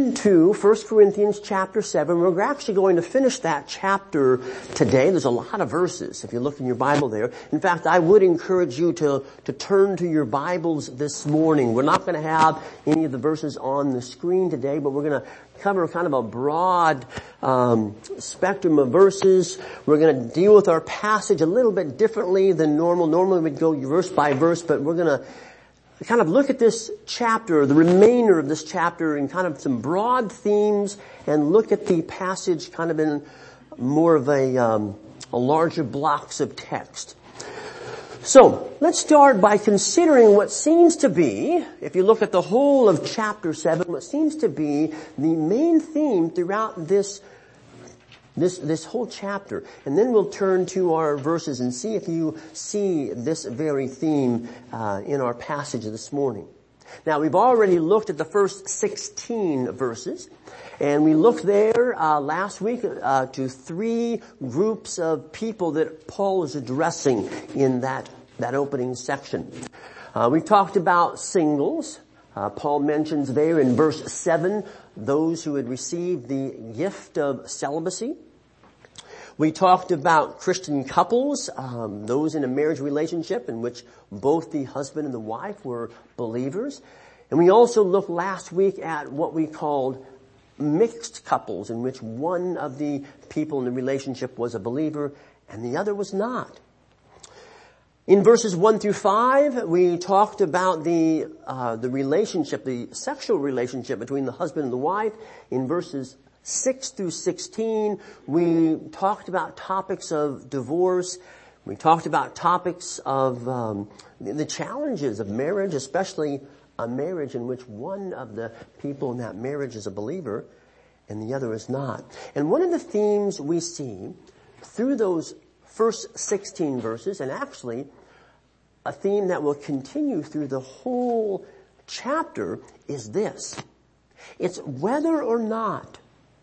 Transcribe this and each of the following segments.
into 1 Corinthians chapter 7. We're actually going to finish that chapter today. There's a lot of verses if you look in your Bible there. In fact, I would encourage you to turn to your Bibles this morning. We're not going to have any of the verses on the screen today, but we're going to cover kind of a broad spectrum of verses. We're going to deal with our passage a little bit differently than normal. Normally we'd go verse by verse, but we're going to kind of look at this chapter, the remainder of this chapter, in kind of some broad themes, and look at the passage kind of in more of a larger blocks of text. So, let's start by considering what seems to be, if you look at the whole of chapter 7, what seems to be the main theme throughout this whole chapter. And then we'll turn to our verses and see if you see this very theme in our passage this morning. Now, we've already looked at the first 16 verses, and we looked there last week to three groups of people that Paul is addressing in that opening section. We talked about singles. Paul mentions there in verse 7 those who had received the gift of celibacy. We talked about Christian couples, those in a marriage relationship in which both the husband and the wife were believers. And we also looked last week at what we called mixed couples, in which one of the people in the relationship was a believer and the other was not. In verses 1 through 5, we talked about the relationship, the sexual relationship between the husband and the wife. In verses 6 through 16, we talked about topics of divorce. We talked about topics of the challenges of marriage, especially a marriage in which one of the people in that marriage is a believer and the other is not. And one of the themes we see through those first 16 verses, and actually a theme that will continue through the whole chapter, is this. It's whether or not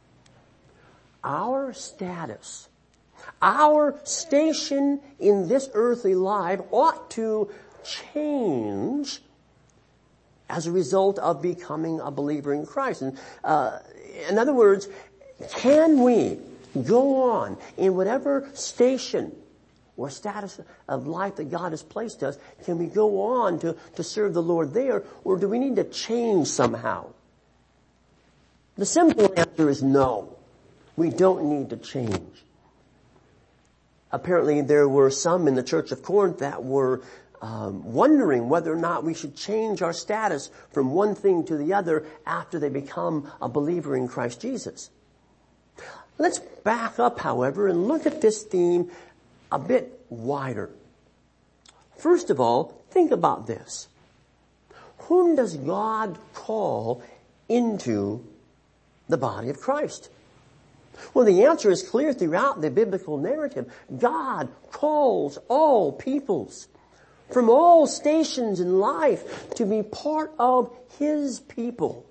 our status, our station in this earthly life ought to change as a result of becoming a believer in Christ. And, in other words, can we go on in whatever station or status of life that God has placed us? Can we go on to serve the Lord there, or do we need to change somehow? The simple answer is no. We don't need to change. Apparently there were some in the church of Corinth that were wondering whether or not we should change our status from one thing to the other after they become a believer in Christ Jesus. Let's back up, however, and look at this theme a bit wider. First of all, think about this. Whom does God call into the body of Christ? Well, the answer is clear throughout the biblical narrative. God calls all peoples from all stations in life to be part of His people.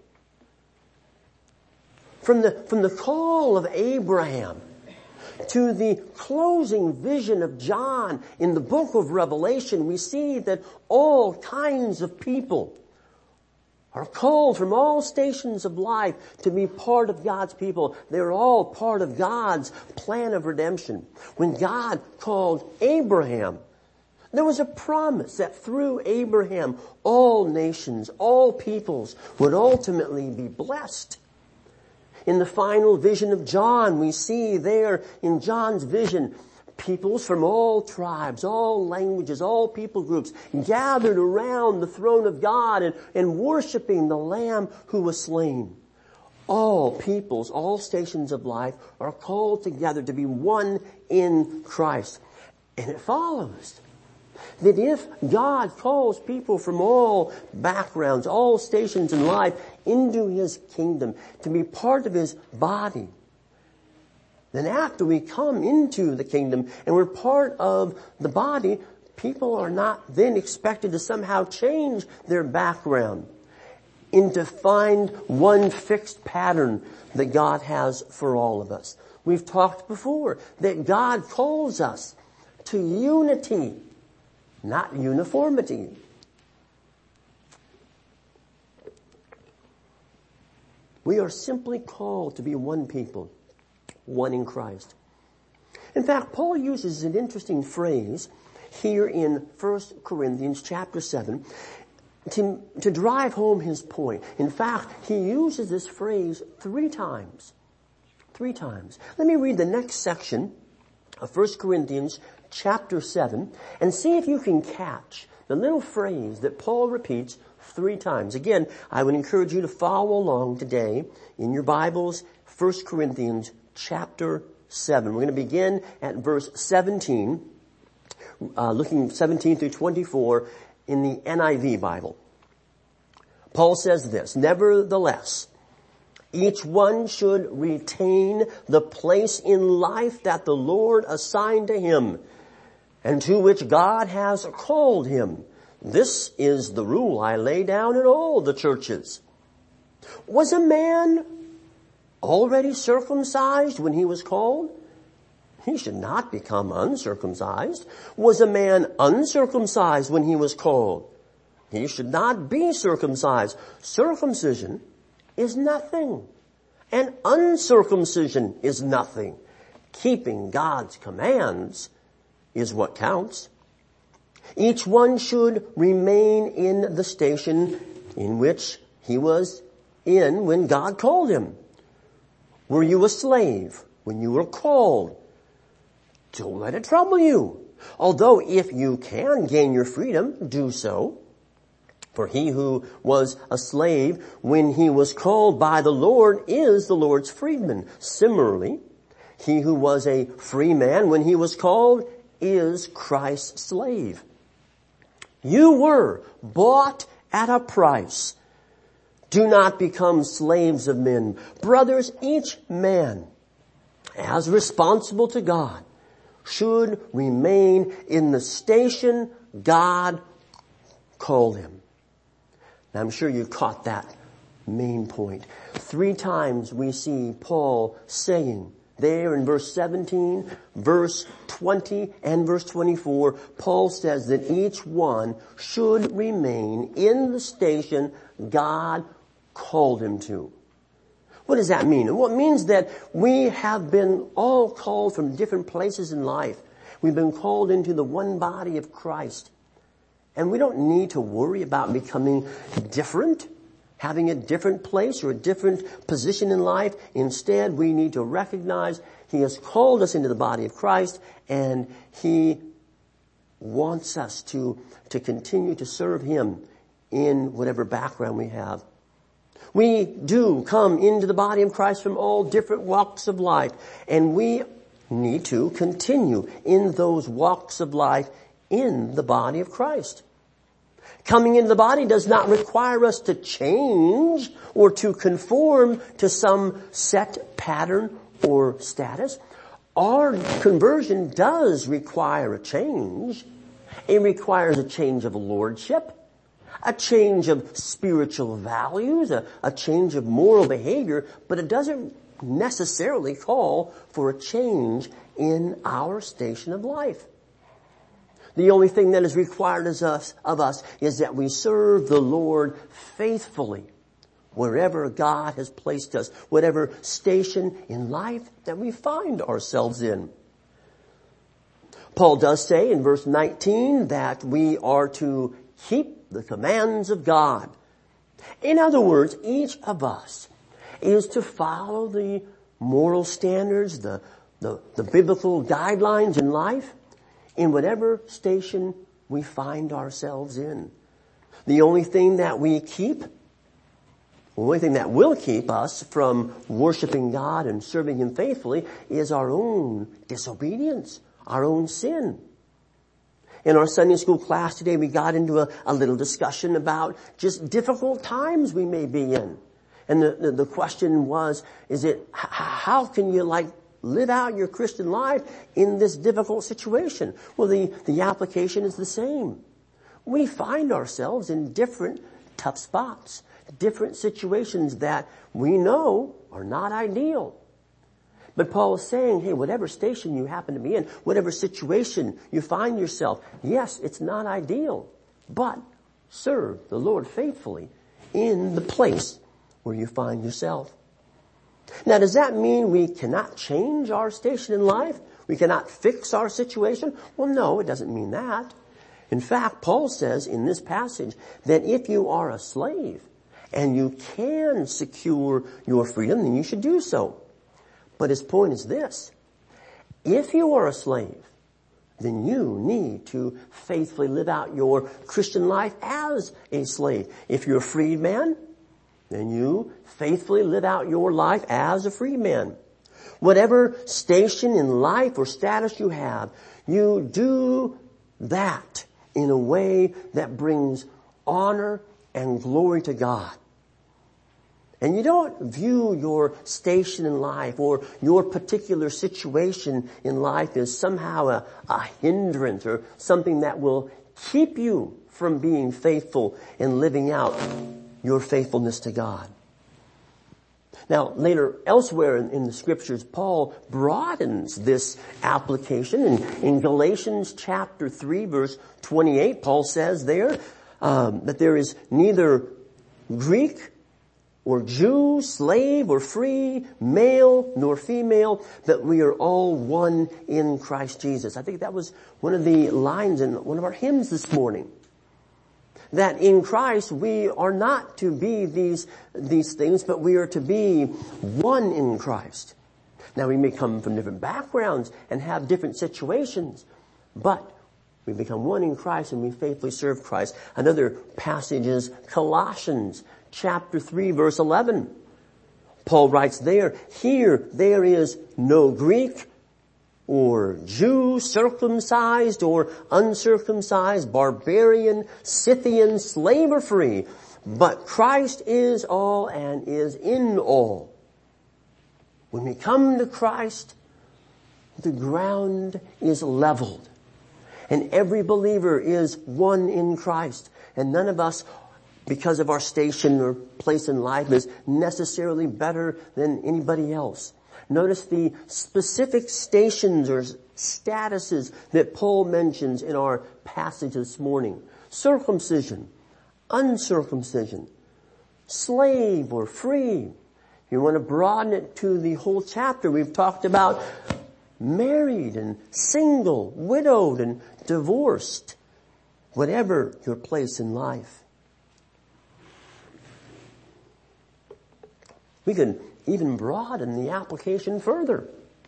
From the call of Abraham to the closing vision of John in the book of Revelation, we see that all kinds of people are called from all stations of life to be part of God's people. They're all part of God's plan of redemption. When God called Abraham, there was a promise that through Abraham, all nations, all peoples would ultimately be blessed. In the final vision of John, we see there in John's vision, peoples from all tribes, all languages, all people groups gathered around the throne of God and worshiping the Lamb who was slain. All peoples, all stations of life are called together to be one in Christ. And it follows that if God calls people from all backgrounds, all stations in life into His kingdom to be part of His body, then after we come into the kingdom and we're part of the body, people are not then expected to somehow change their background and to find one fixed pattern that God has for all of us. We've talked before that God calls us to unity, not uniformity. We are simply called to be one people, one in Christ. In fact, Paul uses an interesting phrase here in 1 Corinthians chapter 7 to drive home his point. In fact, he uses this phrase 3 times. 3 times. Let me read the next section of 1 Corinthians chapter 7 and see if you can catch the little phrase that Paul repeats 3 times. Again, I would encourage you to follow along today in your Bibles, 1 Corinthians chapter 7. We're going to begin at verse 17, looking 17 through 24 in the NIV Bible. Paul says this, "Nevertheless, each one should retain the place in life that the Lord assigned to him, and to which God has called him. This is the rule I lay down in all the churches. Was a man already circumcised when he was called? He should not become uncircumcised. Was a man uncircumcised when he was called? He should not be circumcised. Circumcision is nothing, and uncircumcision is nothing. Keeping God's commands is what counts. Each one should remain in the station in which he was in when God called him. Were you a slave when you were called? Don't let it trouble you. Although if you can gain your freedom, do so. For he who was a slave when he was called by the Lord is the Lord's freedman. Similarly, he who was a free man when he was called is Christ's slave. You were bought at a price. Do not become slaves of men. Brothers, each man, as responsible to God, should remain in the station God called him." Now, I'm sure you caught that main point. 3 times we see Paul saying there in verse 17, verse 20, and verse 24, Paul says that each one should remain in the station God called him to. What does that mean? Well, it means that we have been all called from different places in life. We've been called into the one body of Christ. And we don't need to worry about becoming different, having a different place or a different position in life. Instead, we need to recognize He has called us into the body of Christ, and He wants us to continue to serve Him in whatever background we have. We do come into the body of Christ from all different walks of life, and we need to continue in those walks of life in the body of Christ. Coming into the body does not require us to change or to conform to some set pattern or status. Our conversion does require a change. It requires a change of lordship, a change of spiritual values, a change of moral behavior, but it doesn't necessarily call for a change in our station of life. The only thing that is required of us is that we serve the Lord faithfully wherever God has placed us, whatever station in life that we find ourselves in. Paul does say in verse 19 that we are to keep the commands of God. In other words, each of us is to follow the moral standards, the biblical guidelines in life, in whatever station we find ourselves in. The only thing that will keep us from worshiping God and serving Him faithfully is our own disobedience, our own sin. In our Sunday school class today, we got into a little discussion about just difficult times we may be in. And the question was, how can you live out your Christian life in this difficult situation? Well, the application is the same. We find ourselves in different tough spots, different situations that we know are not ideal. But Paul is saying, hey, whatever station you happen to be in, whatever situation you find yourself, yes, it's not ideal, but serve the Lord faithfully in the place where you find yourself. Now, does that mean we cannot change our station in life? We cannot fix our situation? Well, no, it doesn't mean that. In fact, Paul says in this passage that if you are a slave and you can secure your freedom, then you should do so. But his point is this: if you are a slave, then you need to faithfully live out your Christian life as a slave. If you're a free man, then you faithfully live out your life as a free man. Whatever station in life or status you have, you do that in a way that brings honor and glory to God. And you don't view your station in life or your particular situation in life as somehow a hindrance or something that will keep you from being faithful and living out your faithfulness to God. Now, later, elsewhere in the scriptures, Paul broadens this application. In Galatians chapter 3, verse 28, Paul says there that there is neither Greek or Jew, slave or free, male nor female, that we are all one in Christ Jesus. I think that was one of the lines in one of our hymns this morning. That in Christ we are not to be these things, but we are to be one in Christ. Now, we may come from different backgrounds and have different situations, but we become one in Christ and we faithfully serve Christ. Another passage is Colossians chapter 3, verse 11. Paul writes there, "Here there is no Greek or Jew, circumcised or uncircumcised, barbarian, Scythian, slave or free, but Christ is all and is in all." When we come to Christ, the ground is leveled, and every believer is one in Christ, and none of us, because of our station or place in life, is necessarily better than anybody else. Notice the specific stations or statuses that Paul mentions in our passage this morning. Circumcision, uncircumcision, slave or free. If you want to broaden it to the whole chapter, we've talked about married and single, widowed and divorced, whatever your place in life. We can even broaden the application further.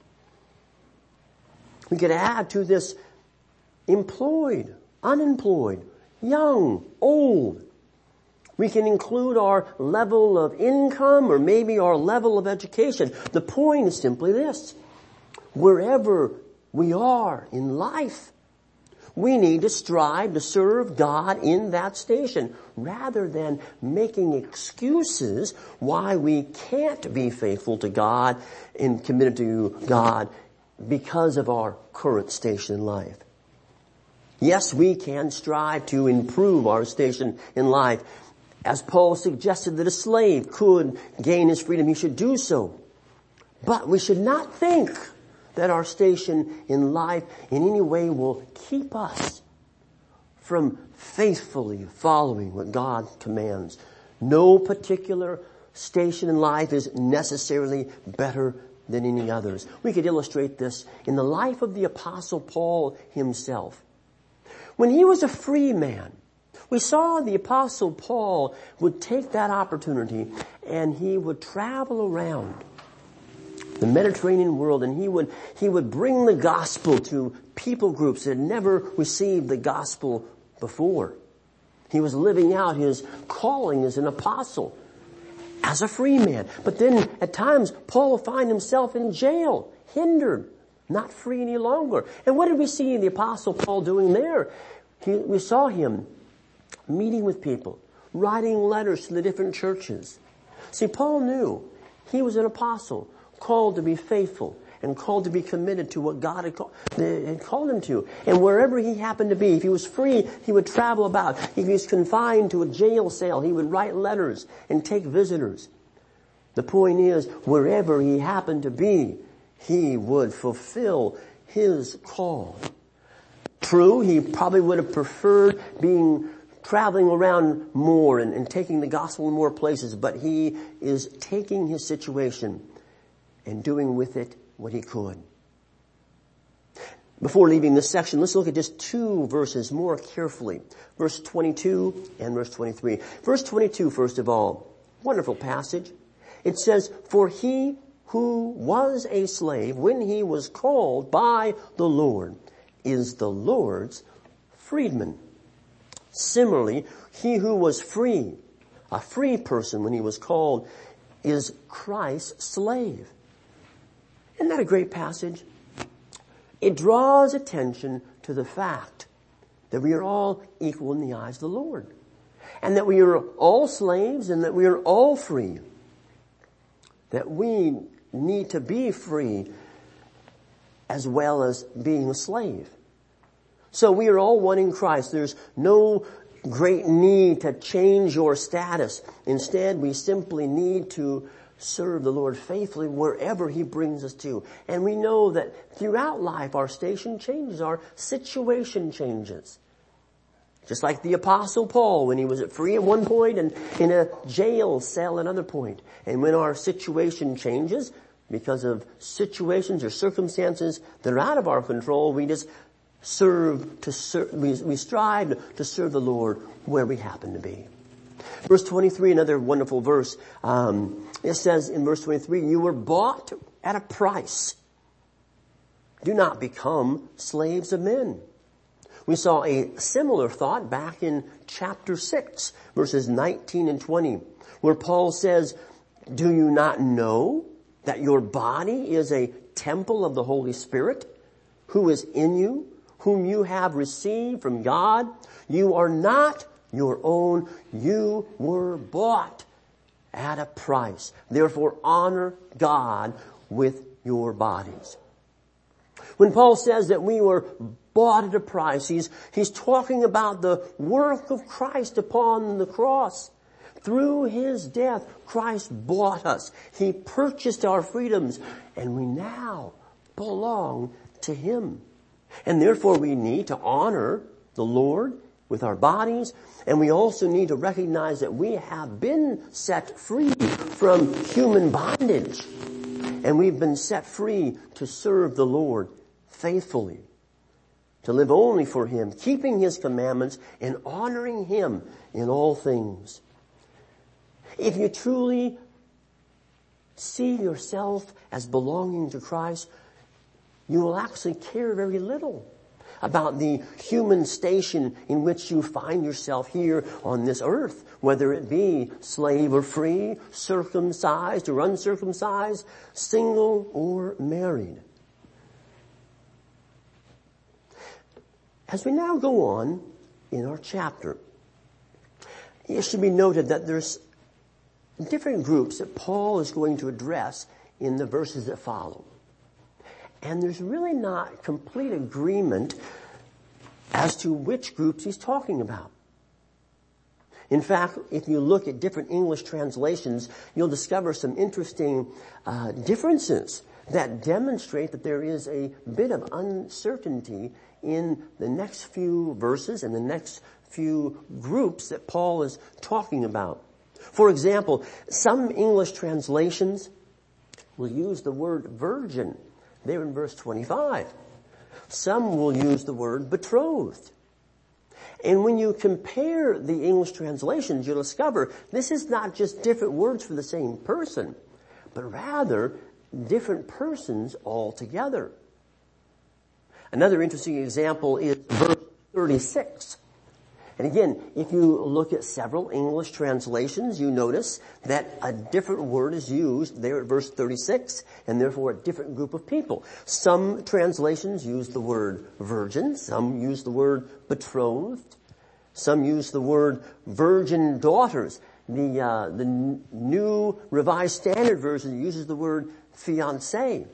We could add to this employed, unemployed, young, old. We can include our level of income or maybe our level of education. The point is simply this: wherever we are in life, we need to strive to serve God in that station rather than making excuses why we can't be faithful to God and committed to God because of our current station in life. Yes, we can strive to improve our station in life. As Paul suggested that a slave could gain his freedom, he should do so. But we should not think that our station in life in any way will keep us from faithfully following what God commands. No particular station in life is necessarily better than any others. We could illustrate this in the life of the Apostle Paul himself. When he was a free man, we saw the Apostle Paul would take that opportunity and he would travel around the Mediterranean world, and he would bring the gospel to people groups that had never received the gospel before. He was living out his calling as an apostle, as a free man. But then at times Paul would find himself in jail, hindered, not free any longer. And what did we see the Apostle Paul doing there? We saw him meeting with people, writing letters to the different churches. See, Paul knew he was an apostle, called to be faithful and called to be committed to what God had called him to. And wherever he happened to be, if he was free, he would travel about. If he was confined to a jail cell, he would write letters and take visitors. The point is, wherever he happened to be, he would fulfill his call. True, he probably would have preferred being traveling around more and taking the gospel in more places, but he is taking his situation and doing with it what he could. Before leaving this section, let's look at just two verses more carefully. Verse 22 and verse 23. Verse 22, first of all, wonderful passage. It says, "For he who was a slave when he was called by the Lord is the Lord's freedman. Similarly, he who was free, a free person when he was called, is Christ's slave." Isn't that a great passage? It draws attention to the fact that we are all equal in the eyes of the Lord, and that we are all slaves and that we are all free, that we need to be free as well as being a slave. So we are all one in Christ. There's no great need to change your status. Instead, we simply need to serve the Lord faithfully wherever he brings us to. And we know that throughout life our station changes, our situation changes. Just like the Apostle Paul when he was free at one point and in a jail cell at another point. And when our situation changes because of situations or circumstances that are out of our control, we just we strive to serve the Lord where we happen to be. Verse 23, another wonderful verse. It says in verse 23, "You were bought at a price. Do not become slaves of men." We saw a similar thought back in chapter 6, verses 19 and 20, where Paul says, "Do you not know that your body is a temple of the Holy Spirit, who is in you, whom you have received from God? You are not your own. You were bought at a price. Therefore, honor God with your bodies." When Paul says that we were bought at a price, he's talking about the work of Christ upon the cross. Through his death, Christ bought us. He purchased our freedoms, and we now belong to him. And therefore we need to honor the Lord with our bodies, and we also need to recognize that we have been set free from human bondage, and we've been set free to serve the Lord faithfully, to live only for him, keeping his commandments and honoring him in all things. If you truly see yourself as belonging to Christ, you will actually care very little about the human station in which you find yourself here on this earth, whether it be slave or free, circumcised or uncircumcised, single or married. As we now go on in our chapter, it should be noted that there's different groups that Paul is going to address in the verses that follow. And there's really not complete agreement as to which groups he's talking about. In fact, if you look at different English translations, you'll discover some interesting differences that demonstrate that there is a bit of uncertainty in the next few verses and the next few groups that Paul is talking about. For example, some English translations will use the word virgin there in verse 25. Some will use the word betrothed. And when you compare the English translations, you'll discover this is not just different words for the same person, but rather different persons altogether. Another interesting example is verse 36. And again, if you look at several English translations, you notice that a different word is used there at verse 36, and therefore a different group of people. Some translations use the word virgin, some use the word betrothed, some use the word virgin daughters. The New Revised Standard Version uses the word fiancé.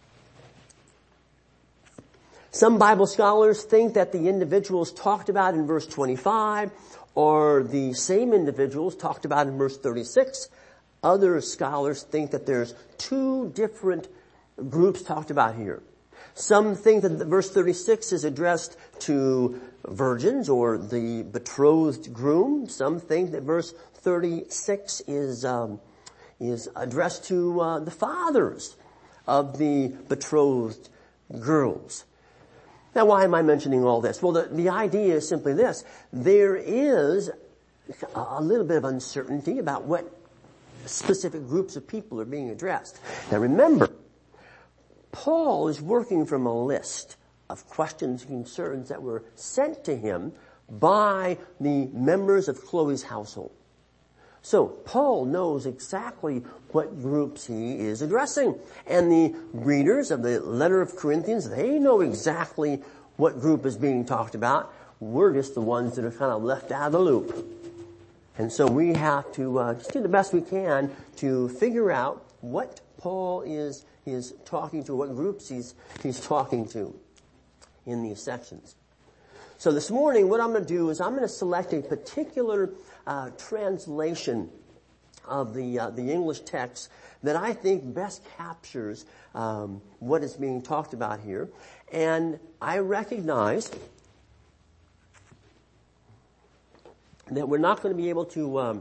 Some Bible scholars think that the individuals talked about in verse 25 are the same individuals talked about in verse 36. Other scholars think that there's two different groups talked about here. Some think that verse 36 is addressed to virgins or the betrothed groom. Some think that verse 36 is addressed to the fathers of the betrothed girls. Now, why am I mentioning all this? Well, the idea is simply this. There is a little bit of uncertainty about what specific groups of people are being addressed. Now, remember, Paul is working from a list of questions and concerns that were sent to him by the members of Chloe's household. So Paul knows exactly what groups he is addressing. And the readers of the letter of Corinthians, they know exactly what group is being talked about. We're just the ones that are kind of left out of the loop. And so we have to just do the best we can to figure out what Paul is talking to, what groups he's talking to in these sections. So this morning, what I'm going to do is I'm going to select a particular translation of the English text that I think best captures what is being talked about here. And I recognize that we're not going to be able to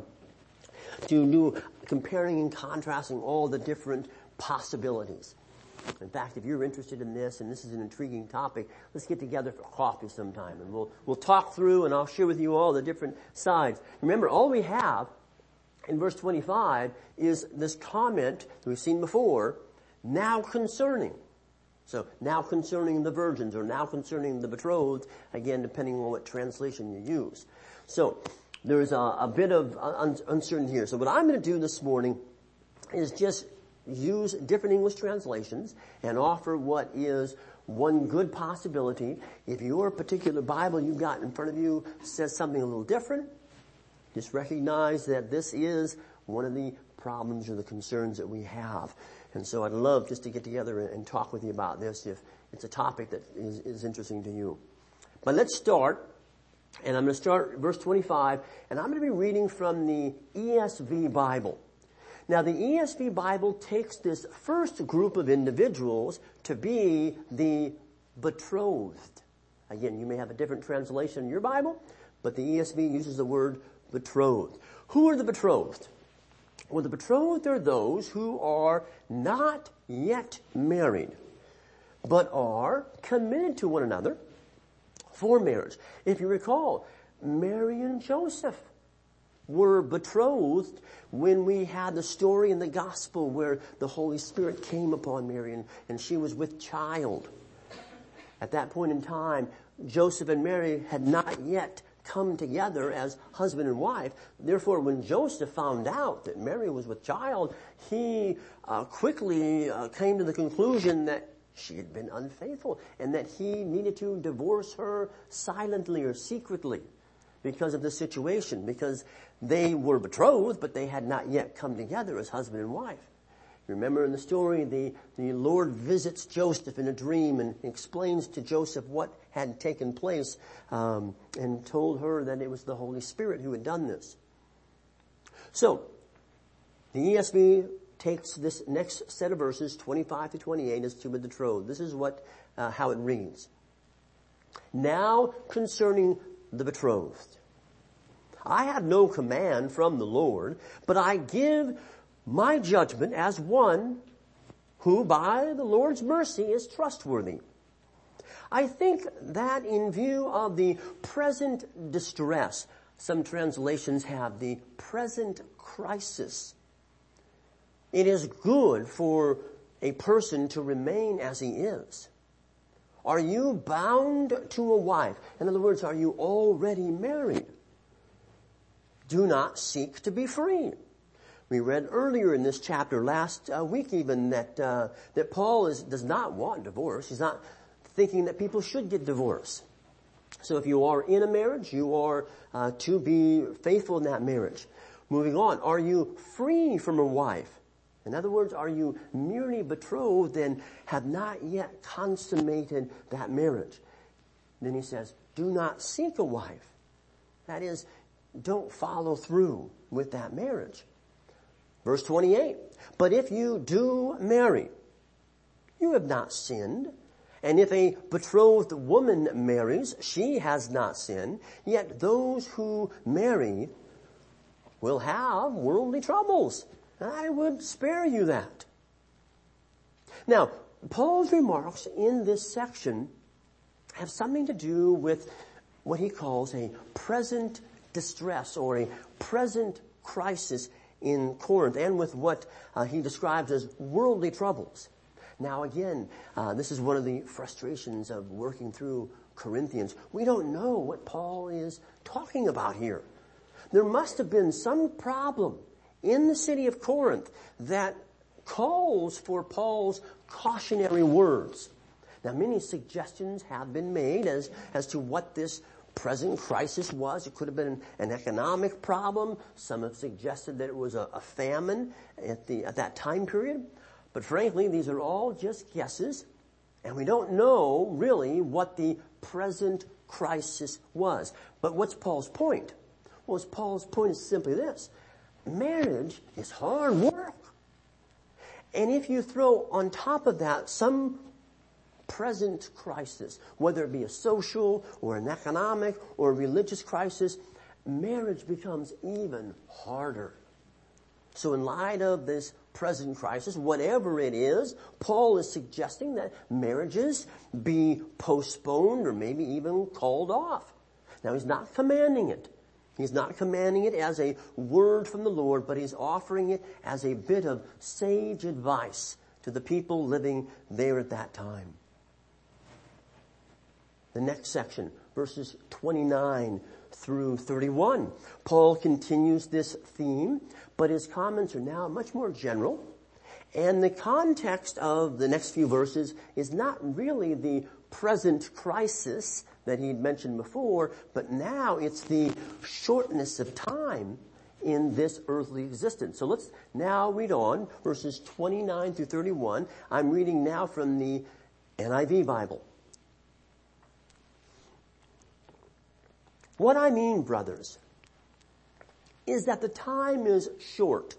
do comparing and contrasting all the different possibilities. In fact, if you're interested in this, and this is an intriguing topic, let's get together for coffee sometime, and we'll talk through, and I'll share with you all the different sides. Remember, all we have in verse 25 is this comment that we've seen before, now concerning. So, now concerning the virgins, or now concerning the betrothed, again, depending on what translation you use. So, there's a bit of uncertainty here. So what I'm going to do this morning is just use different English translations and offer what is one good possibility. If your particular Bible you've got in front of you says something a little different, just recognize that this is one of the problems or the concerns that we have. And so I'd love just to get together and talk with you about this if it's a topic that is interesting to you. But let's start. And I'm going to start verse 25, and I'm going to be reading from the ESV Bible. Now, the ESV Bible takes this first group of individuals to be the betrothed. Again, you may have a different translation in your Bible, but the ESV uses the word betrothed. Who are the betrothed? Well, the betrothed are those who are not yet married, but are committed to one another for marriage. If you recall, Mary and Joseph were betrothed when we had the story in the gospel where the Holy Spirit came upon Mary and she was with child. At that point in time, Joseph and Mary had not yet come together as husband and wife. Therefore, when Joseph found out that Mary was with child, he quickly came to the conclusion that she had been unfaithful and that he needed to divorce her silently or secretly because of the situation, because they were betrothed, but they had not yet come together as husband and wife. Remember in the story, the Lord visits Joseph in a dream and explains to Joseph what had taken place and told her that it was the Holy Spirit who had done this. So, the ESV takes this next set of verses, 25 to 28, as to the betrothed. This is how it reads. Now concerning the betrothed, I have no command from the Lord, but I give my judgment as one who by the Lord's mercy is trustworthy. I think that in view of the present distress, some translations have the present crisis, it is good for a person to remain as he is. Are you bound to a wife? In other words, are you already married? Do not seek to be free. We read earlier in this chapter, last week even, that Paul does not want divorce. He's not thinking that people should get divorced. So if you are in a marriage, you are to be faithful in that marriage. Moving on, are you free from a wife? In other words, are you merely betrothed and have not yet consummated that marriage? Then he says, do not seek a wife. That is, don't follow through with that marriage. Verse 28, but if you do marry, you have not sinned, And if a betrothed woman marries, she has not sinned. Yet those who marry will have worldly troubles. I would spare you that. Now, Paul's remarks in this section have something to do with what he calls a present distress or a present crisis in Corinth, and with what he describes as worldly troubles. Now again, this is one of the frustrations of working through Corinthians. We don't know what Paul is talking about here. There must have been some problem in the city of Corinth that calls for Paul's cautionary words. Now many suggestions have been made as to what this present crisis was. It could have been an economic problem. Some have suggested that it was a famine at that time period. But frankly, these are all just guesses, and we don't know really what the present crisis was. But what's Paul's point? Well, Paul's point is simply this. Marriage is hard work. And if you throw on top of that some present crisis, whether it be a social or an economic or a religious crisis, marriage becomes even harder. So in light of this present crisis, whatever it is, Paul is suggesting that marriages be postponed or maybe even called off. Now he's not commanding it. He's not commanding it as a word from the Lord, but he's offering it as a bit of sage advice to the people living there at that time. The next section, verses 29 through 31. Paul continues this theme, but his comments are now much more general. And the context of the next few verses is not really the present crisis that he'd mentioned before, but now it's the shortness of time in this earthly existence. So let's now read on, verses 29 through 31. I'm reading now from the NIV Bible. What I mean, brothers, is that the time is short.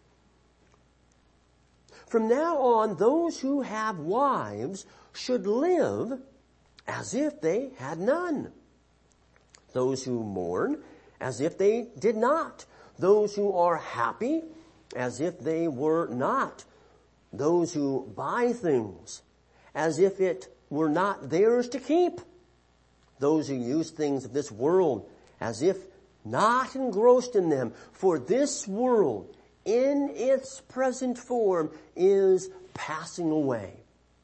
From now on, those who have wives should live as if they had none. Those who mourn, as if they did not. Those who are happy, as if they were not. Those who buy things, as if it were not theirs to keep. Those who use things of this world, as if not engrossed in them. For this world, in its present form, is passing away.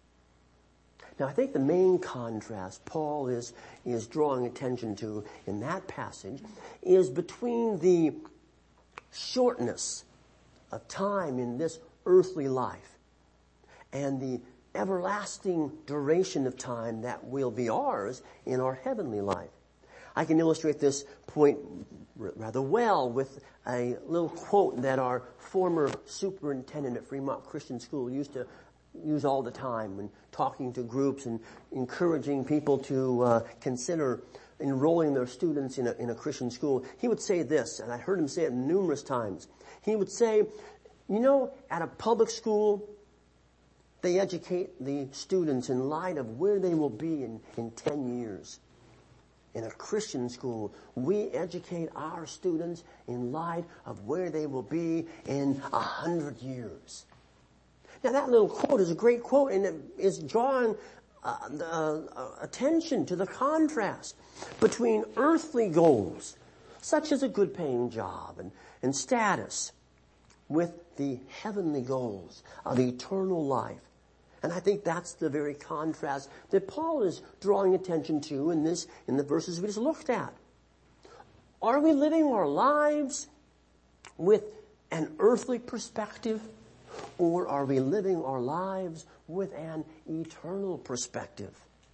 Now, I think the main contrast Paul is drawing attention to in that passage is between the shortness of time in this earthly life and the everlasting duration of time that will be ours in our heavenly life. I can illustrate this point rather well with a little quote that our former superintendent at Fremont Christian School used to use all the time when talking to groups and encouraging people to consider enrolling their students in a Christian school. He would say this, and I heard him say it numerous times. He would say, you know, at a public school, they educate the students in light of where they will be in 10 years. In a Christian school, we educate our students in light of where they will be in 100 years. Now that little quote is a great quote, and it is drawing attention to the contrast between earthly goals, such as a good paying job and status, with the heavenly goals of eternal life. And I think that's the very contrast that Paul is drawing attention to in the verses we just looked at. Are we living our lives with an earthly perspective, or are we living our lives with an eternal perspective?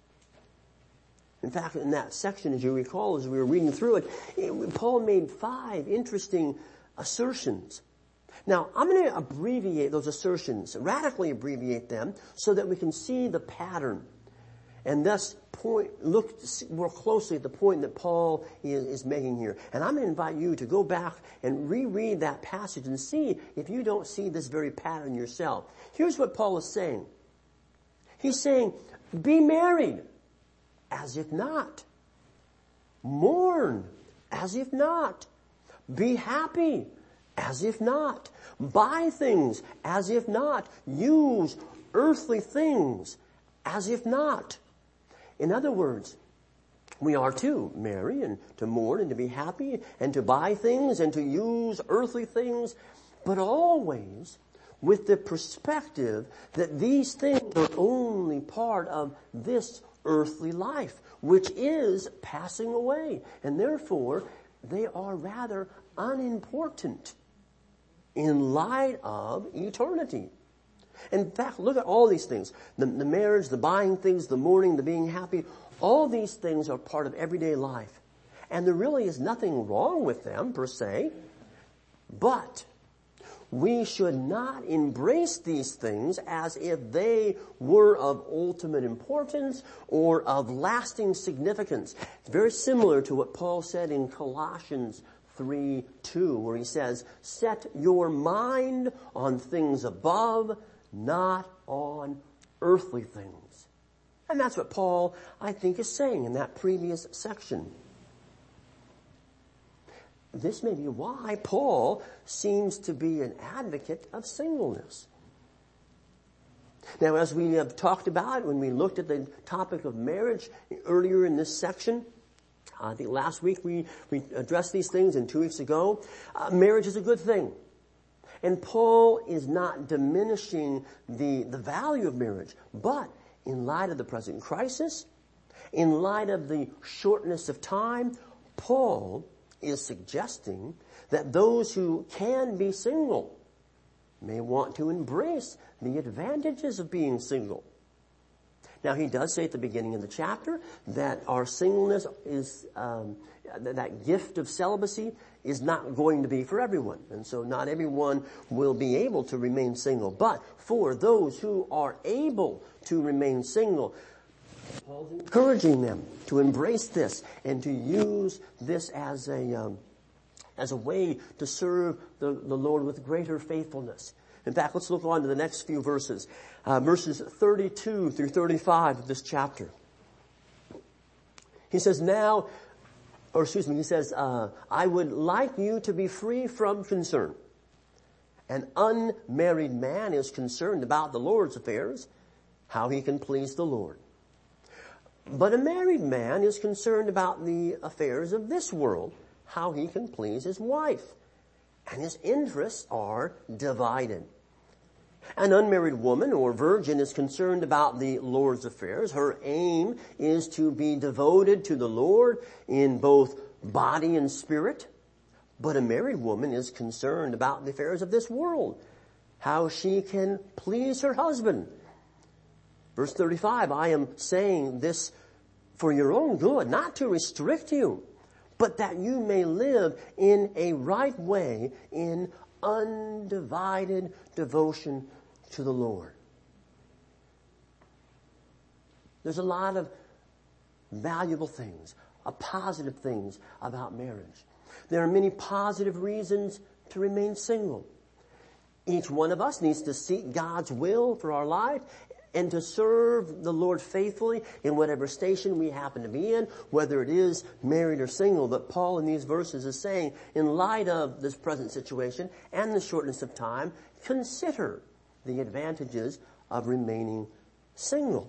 In fact, in that section, as you recall, as we were reading through it, Paul made 5 interesting assertions. Now, I'm going to abbreviate those assertions, radically abbreviate them, so that we can see the pattern and thus look more closely at the point that Paul is making here. And I'm going to invite you to go back and reread that passage and see if you don't see this very pattern yourself. Here's what Paul is saying. He's saying, Be merry, as if not. Mourn, as if not. Be happy, as if not. Buy things, as if not. Use earthly things, as if not. In other words, we are to marry and to mourn and to be happy and to buy things and to use earthly things, but always with the perspective that these things are only part of this earthly life, which is passing away, and therefore they are rather unimportant in light of eternity. In fact, look at all these things. The marriage, the buying things, the mourning, the being happy, all these things are part of everyday life. And there really is nothing wrong with them per se, but we should not embrace these things as if they were of ultimate importance or of lasting significance. It's very similar to what Paul said in Colossians 3:2, where he says, set your mind on things above, not on earthly things. And that's what Paul, I think, is saying in that previous section. This may be why Paul seems to be an advocate of singleness. Now, as we have talked about when we looked at the topic of marriage earlier in this section, I think last week we addressed these things, and 2 weeks ago, marriage is a good thing. And Paul is not diminishing the value of marriage, but in light of the present crisis, in light of the shortness of time, Paul is suggesting that those who can be single may want to embrace the advantages of being single. Now, he does say at the beginning of the chapter that our singleness is, that gift of celibacy is not going to be for everyone. And so not everyone will be able to remain single. But for those who are able to remain single, Paul's encouraging them to embrace this and to use this as a way to serve the Lord with greater faithfulness. In fact, let's look on to the next few verses. Verses 32 through 35 of this chapter. He says, I would like you to be free from concern. An unmarried man is concerned about the Lord's affairs, how he can please the Lord. But a married man is concerned about the affairs of this world, how he can please his wife. And his interests are divided. An unmarried woman or virgin is concerned about the Lord's affairs. Her aim is to be devoted to the Lord in both body and spirit. But a married woman is concerned about the affairs of this world, how she can please her husband. Verse 35, I am saying this for your own good, not to restrict you, but that you may live in a right way in undivided devotion to the Lord. There's a lot of valuable things, positive things about marriage. There are many positive reasons to remain single. Each one of us needs to seek God's will for our life and to serve the Lord faithfully in whatever station we happen to be in, whether it is married or single. But Paul in these verses is saying, in light of this present situation and the shortness of time, consider the advantages of remaining single.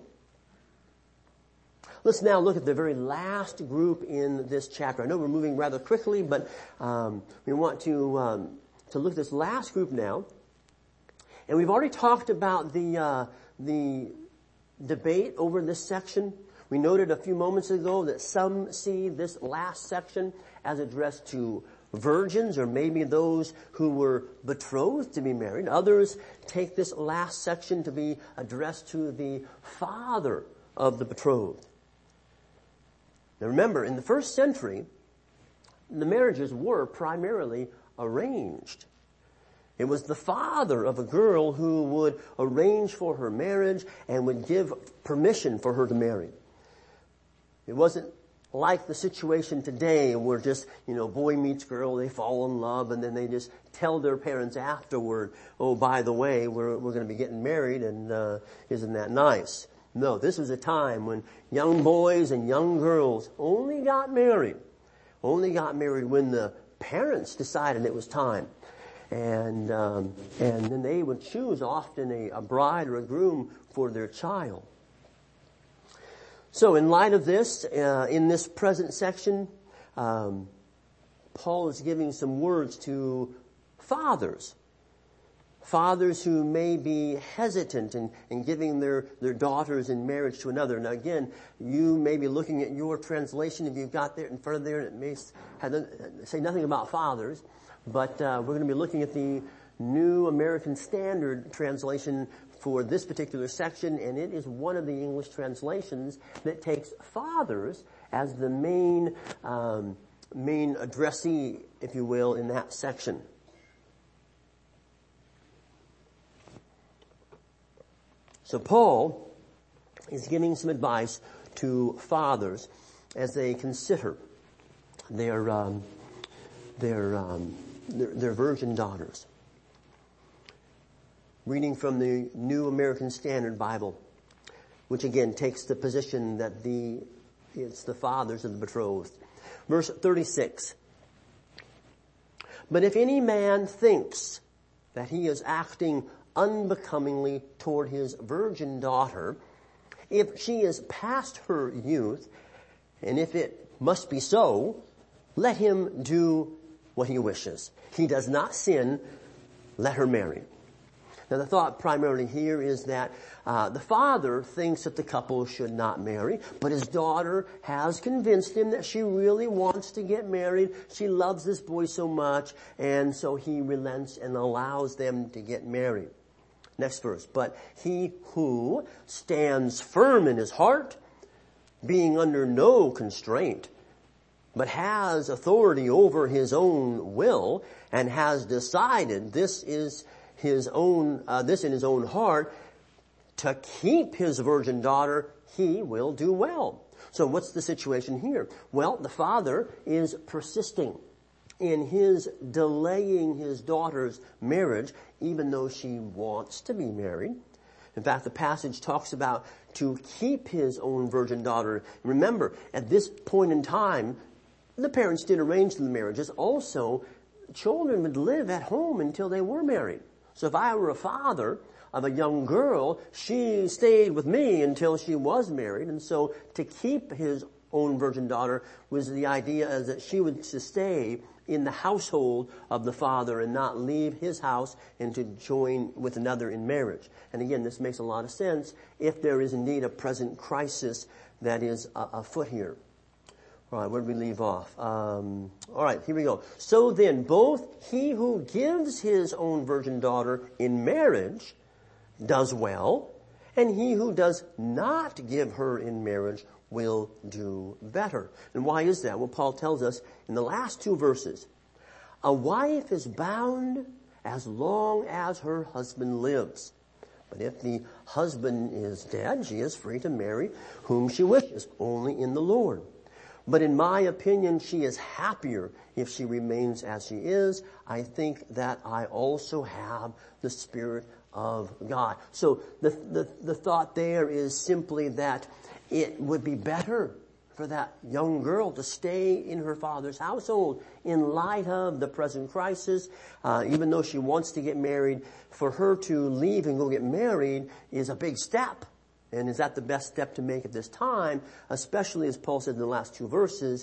Let's now look at the very last group in this chapter. I know we're moving rather quickly, but we want to look at this last group now. And we've already talked about the debate over this section. We noted a few moments ago that some see this last section as addressed to virgins or maybe those who were betrothed to be married. Others take this last section to be addressed to the father of the betrothed. Now remember, in the first century, the marriages were primarily arranged. It was the father of a girl who would arrange for her marriage and would give permission for her to marry. It wasn't like the situation today where just, boy meets girl, they fall in love, and then they just tell their parents afterward, oh, by the way, we're going to be getting married, and isn't that nice? No, this was a time when young boys and young girls only got married when the parents decided it was time. And then they would choose often a bride or a groom for their child. So in light of this, in this present section, Paul is giving some words to fathers who may be hesitant in giving their daughters in marriage to another. Now again, you may be looking at your translation if you've got there in front of there, and it may say nothing about fathers, but we're going to be looking at the New American Standard translation for this particular section, and it is one of the English translations that takes fathers as the main addressee, if you will, in that section. So Paul is giving some advice to fathers as they consider their virgin daughters. Reading from the New American Standard Bible, which again takes the position that it's the fathers of the betrothed. Verse 36. But if any man thinks that he is acting unbecomingly toward his virgin daughter, if she is past her youth, and if it must be so, let him do what he wishes. He does not sin, let her marry. Now the thought primarily here is that the father thinks that the couple should not marry, but his daughter has convinced him that she really wants to get married. She loves this boy so much, and so he relents and allows them to get married. Next verse. But he who stands firm in his heart, being under no constraint, but has authority over his own will, and has decided this in his own heart, to keep his virgin daughter, he will do well. So what's the situation here? Well, the father is persisting in his delaying his daughter's marriage, even though she wants to be married. In fact, the passage talks about to keep his own virgin daughter. Remember, at this point in time, the parents did arrange the marriages. Also, children would live at home until they were married. So if I were a father of a young girl, she stayed with me until she was married. And so to keep his own virgin daughter was the idea that she would stay in the household of the father and not leave his house and to join with another in marriage. And again, this makes a lot of sense if there is indeed a present crisis that is afoot here. All right, where did we leave off? All right, here we go. So then, both he who gives his own virgin daughter in marriage does well, and he who does not give her in marriage will do better. And why is that? Well, Paul tells us in the last two verses, a wife is bound as long as her husband lives. But if the husband is dead, she is free to marry whom she wishes, only in the Lord. But in my opinion, she is happier if she remains as she is. I think that I also have the Spirit of God. So the thought there is simply that it would be better for that young girl to stay in her father's household in light of the present crisis. Even though she wants to get married, for her to leave and go get married is a big step. And is that the best step to make at this time? Especially as Paul said in the last two verses,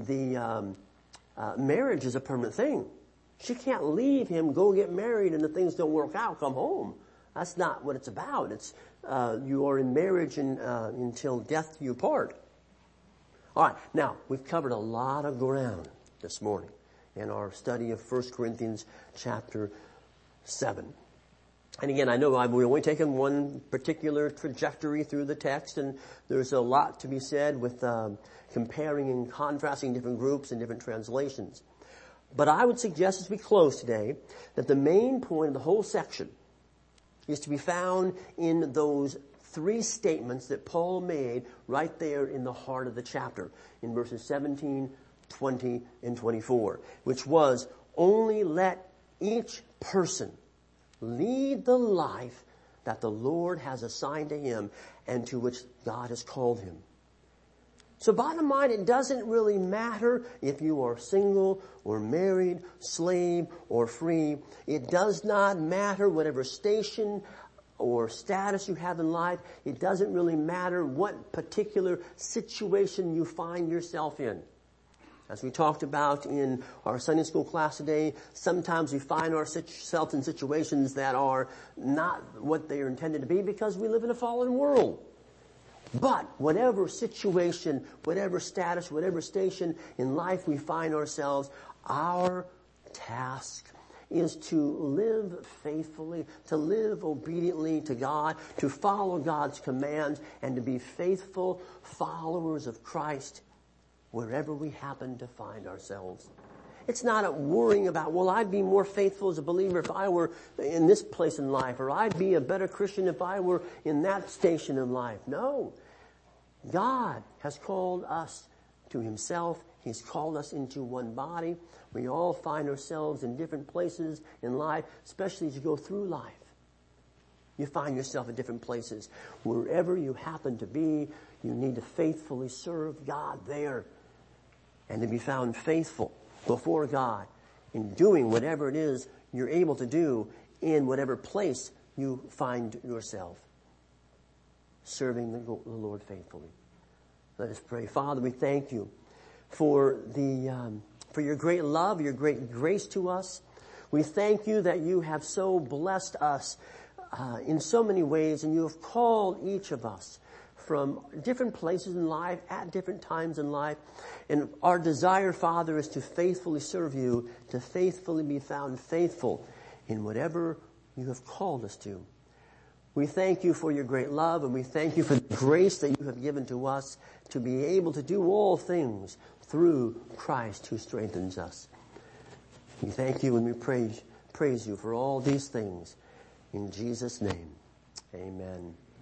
the marriage is a permanent thing. She can't leave him, go get married, and if things don't work out, come home. That's not what it's about. It's you are in marriage until death you part. All right, now we've covered a lot of ground this morning in our study of 1 Corinthians chapter 7. And again, I know we've only taken one particular trajectory through the text, and there's a lot to be said with comparing and contrasting different groups and different translations. But I would suggest as we close today that the main point of the whole section is to be found in those three statements that Paul made right there in the heart of the chapter, in verses 17, 20, and 24, which was, only let each person lead the life that the Lord has assigned to him and to which God has called him. So bottom line, it doesn't really matter if you are single or married, slave or free. It does not matter whatever station or status you have in life. It doesn't really matter what particular situation you find yourself in. As we talked about in our Sunday school class today, sometimes we find ourselves in situations that are not what they are intended to be because we live in a fallen world. But whatever situation, whatever status, whatever station in life we find ourselves, our task is to live faithfully, to live obediently to God, to follow God's commands, and to be faithful followers of Christ wherever we happen to find ourselves. It's not a worrying about, well, I'd be more faithful as a believer if I were in this place in life, or I'd be a better Christian if I were in that station in life. No. God has called us to himself. He's called us into one body. We all find ourselves in different places in life, especially as you go through life. You find yourself in different places. Wherever you happen to be, you need to faithfully serve God there and to be found faithful before God in doing whatever it is you're able to do in whatever place you find yourself, serving the Lord faithfully. Let us pray. Father, we thank you for your great love, your great grace to us. We thank you that you have so blessed us in so many ways, and you have called each of us from different places in life, at different times in life. And our desire, Father, is to faithfully serve you, to faithfully be found faithful in whatever you have called us to. We thank you for your great love, and we thank you for the grace that you have given to us to be able to do all things through Christ who strengthens us. We thank you and we praise you for all these things. In Jesus' name, amen.